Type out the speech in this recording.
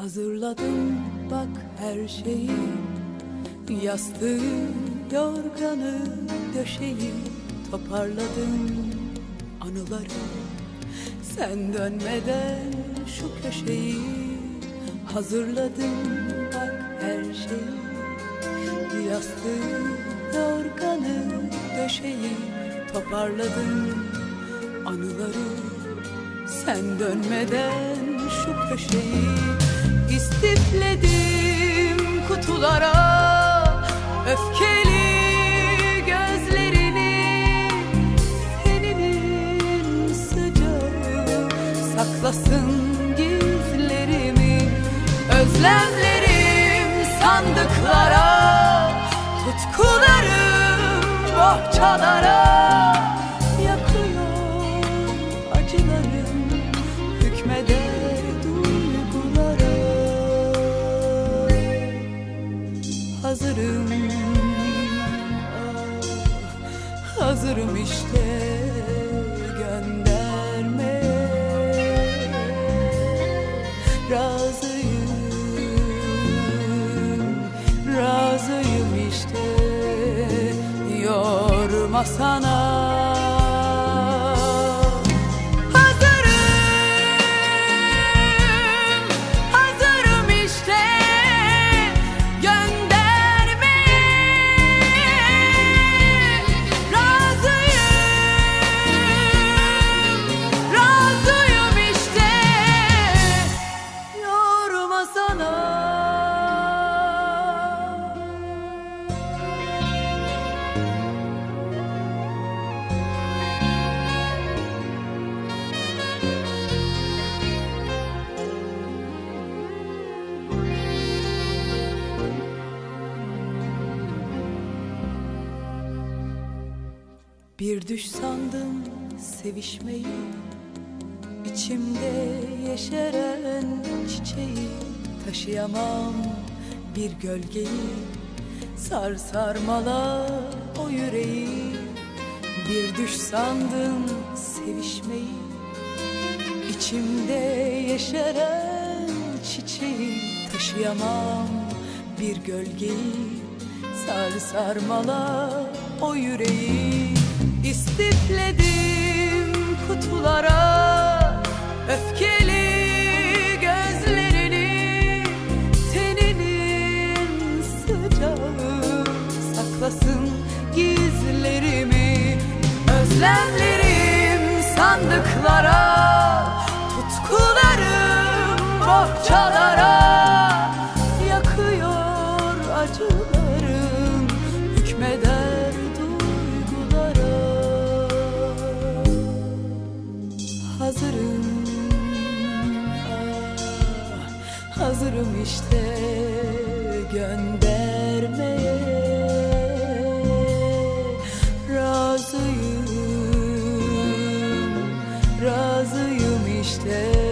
Hazırladım bak her şeyi, yastığı, yorganı, döşeyi toparladım anıları. Sen dönmeden şu köşeyi hazırladım bak her şeyi, yastığı, yorganı, döşeyi toparladım anıları. Sen dönmeden şu köşeyi istifledim kutulara, öfkeli gözlerini, teninin sıcağı saklasın gizlerimi. Özlemlerim sandıklara, tutkularım bohçalara, yakıyor acılarım, hükmeder duygulara. Hazırım, hazırım işte göndermeye. Razıyım işte, yorma sana. Bir düş sandım sevişmeyi, içimde yeşeren çiçeği. Taşıyamam bir gölgeyi, sar sarmala o yüreği. Bir düş sandım sevişmeyi, içimde yeşeren çiçeği. Taşıyamam bir gölgeyi, sar sarmala o yüreği. İstifledim kutulara, öfkeli gözlerini, teninin sıcağı saklasın gizlerimi. Özlemlerim sandıklara, tutkularım bohçalara, yakıyor acılarım, hükmeder hazırım, hazırım işte göndermeye. Razıyım işte.